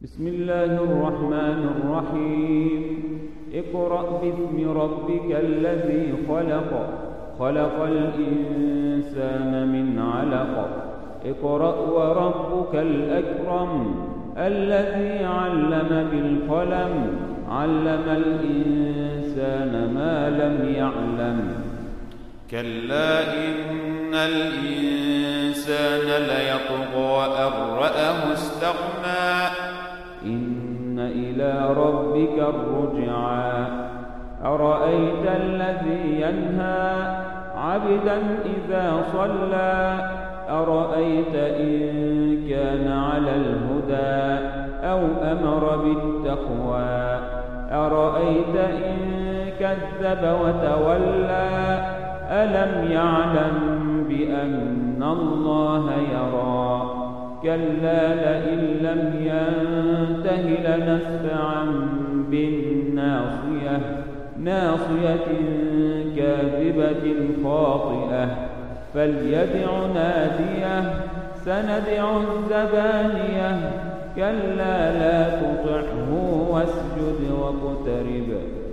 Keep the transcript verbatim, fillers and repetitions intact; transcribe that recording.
بسم الله الرحمن الرحيم اقرأ باسم ربك الذي خلق خلق الإنسان من علق اقرأ وربك الأكرم الذي علم بالقلم علم الإنسان ما لم يعلم كلا إن الإنسان ليطغى أن رآه استغنى إن إلى ربك الرجعى أرأيت الذي ينهى عبدا إذا صلى أرأيت إن كان على الهدى أو أمر بالتقوى أرأيت إن كذب وتولى ألم يعلم بأن الله يرى كلا لئن لم ينته لنسفعا بالناصية ناصية كاذبة خاطئة فليدع ناديه سندع الزبانية كلا لا تطعه واسجد واقترب